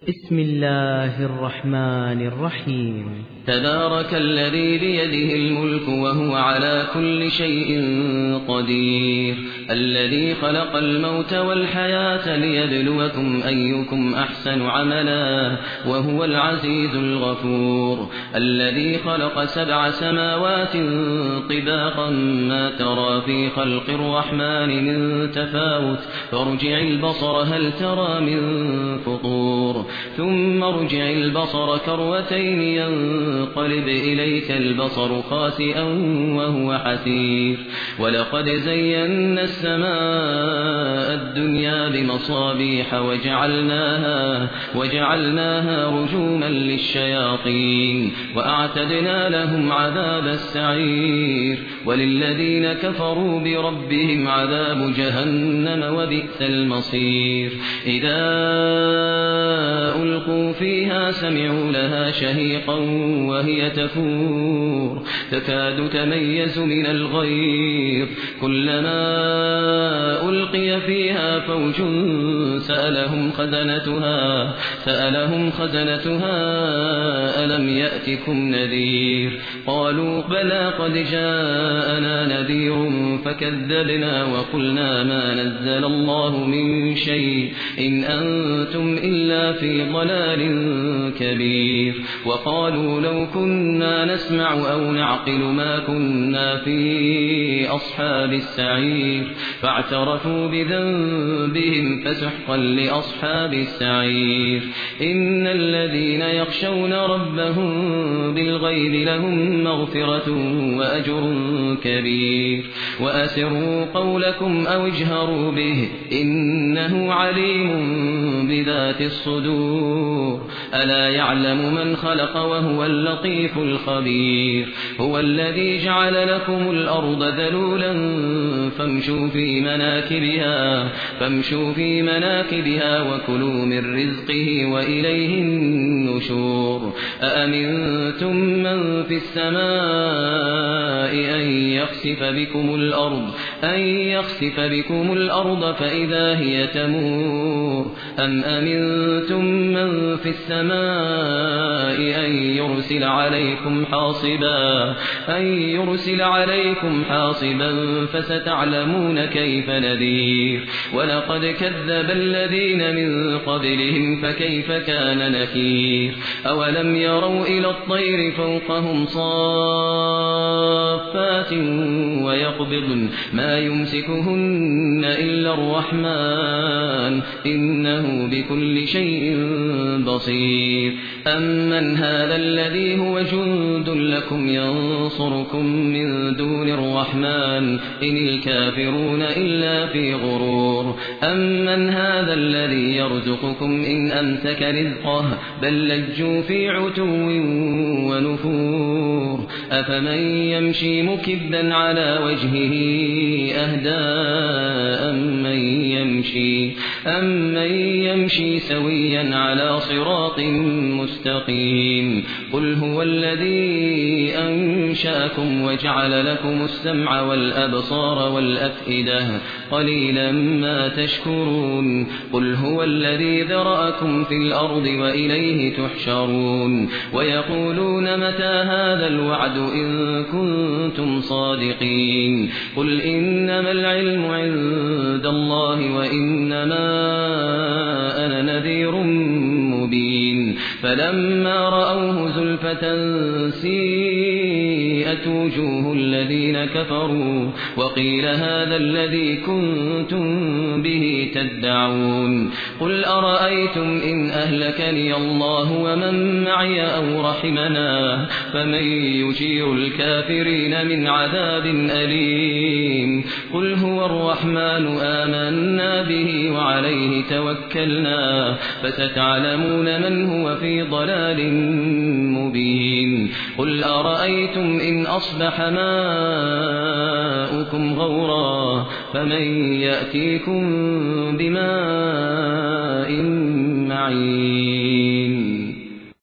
بسم الله الرحمن الرحيم. تبارك الذي بيده الملك وهو على كل شيء قدير، الذي خلق الموت والحياة ليبلوكم أيكم أحسن عملا وهو العزيز الغفور، الذي خلق 7 سماوات طباقا ما ترى في خلق الرحمن من تفاوت، فارجع البصر هل ترى من فطور، ثم ارجع البصر كرتين ينقلب إليك البصر خاسئا وهو حسير، ولقد زينا السماء الدنيا بمصابيح وجعلناها رجوما للشياطين وأعتدنا لهم عذاب السعير، وللذين كفروا بربهم عذاب جهنم وبئس المصير. إذا ألقوا فيها سمعوا لها شهيقا وهي تفور تكاد تميز من الغيظ، كلما ألقي فيها فوج سألهم خزنتها ألم يأتكم نذير، قالوا بلى قد جاءنا نذير فكذبنا وقلنا ما نزل الله من شيء إن أنتم إلا في ضلال كبير، وقالوا لو كنا نسمع أو نعقل ما كنا في أصحاب السعير، فاعترفوا بذنبهم فسحقا لأصحاب السعير. إن الذين يخشون ربهم بالغيب لهم مغفرة وأجر كبير، وأسروا قولكم أو اجهروا به إنه عليم بذات الصدور، ألا يعلم من خلق وهو اللطيف الخبير. هو الذي جعل لكم الأرض ذلولا فامشوا في مناكبها وكلوا من رزقه وإليه النشور. أأمنتم من في السماء أن يخسف بكم الأرض فإذا هي تمور، أم أمنتم من في السماء أن يرسل عليكم حاصبا فستعلمون كيف نذير. ولقد كذب الذين من قبلهم فكيف كان نكير. أولم يروا إلى الطير فوقهم صافات ويقبضن ما يمسكهن إلا الرحمن إنه بكل شيء بصير. أمن هذا الذي هو جند لكم ينصركم من دون الرحمن إن الكافرون إلا في غرور. أمن هذا الذي يرزقكم إن أمسك رزقه بل لجوا في عتو ونفور. أفمن يمشي مكبا على وجهه أهدى أمن يمشي سويا على صراط مستقيم. قل هو الذي أنشأكم وجعل لكم السمع والأبصار والأفئدة قليلا ما تشكرون. قل هو الذي ذرأكم في الأرض وإليه تحشرون. ويقولون متى هذا الوعد إن كنتم صادقين. قل إنما العلم عند الله وإنما أنا نذير مبين. فلما رأوه زلفة سيئت وجوه الذين كفروا وقيل هذا الذي كنتم به تدعون. قل أرأيتم إن أهلكني الله ومن معي أو رحمنا فمن يجير الكافرين من عذاب أليم. قل هو الرحمن آمنا به وعليه توكلنا فستعلمون من هو في ضلال مبين. قل أرأيتم إن أصبح ماؤكم غورا فمن يأتيكم بماء معين.